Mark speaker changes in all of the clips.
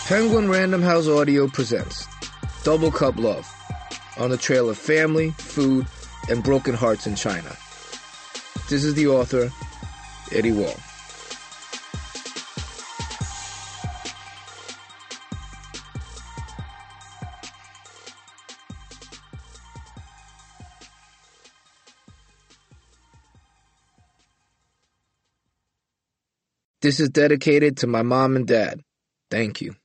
Speaker 1: Penguin Random House Audio presents Double Cup Love, on the trail of family, food, and broken hearts in China. This is the author, Eddie Wall. This is dedicated to my mom and dad. Thank you.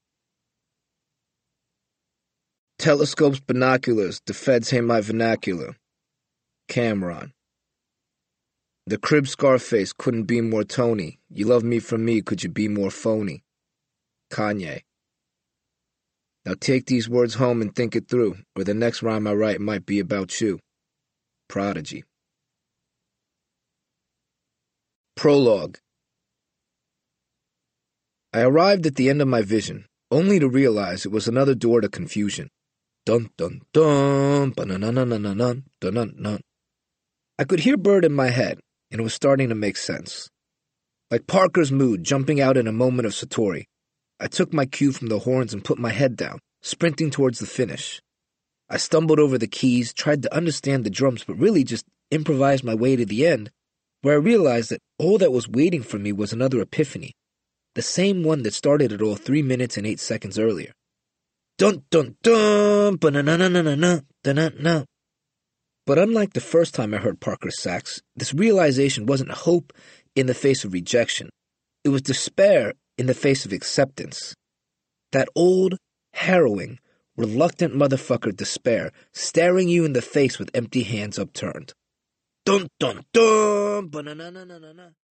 Speaker 1: Telescopes, binoculars, the feds hate my vernacular. Cameron. The crib Scarface couldn't be more Tony. You love me for me, could you be more phony? Kanye. Now take these words home and think it through, or the next rhyme I write might be about you. Prodigy. Prologue. I arrived at the end of my vision, only to realize it was another door to confusion. Dun dun dun, ba-na-na-na-na-na-na, dun-dun-dun. I could hear Bird in my head, and it was starting to make sense. Like Parker's mood jumping out in a moment of Satori, I took my cue from the horns and put my head down, sprinting towards the finish. I stumbled over the keys, tried to understand the drums, but really just improvised my way to the end, where I realized that all that was waiting for me was another epiphany, the same one that started it all 3 minutes and 8 seconds earlier. Dun dun dun, ba-na-na-na-na-na, da-na-na. But unlike the first time I heard Parker's sax, this realization wasn't hope in the face of rejection. It was despair in the face of acceptance. That old, harrowing, reluctant motherfucker despair staring you in the face with empty hands upturned. Dun dun dun, ba-na-na-na-na-na.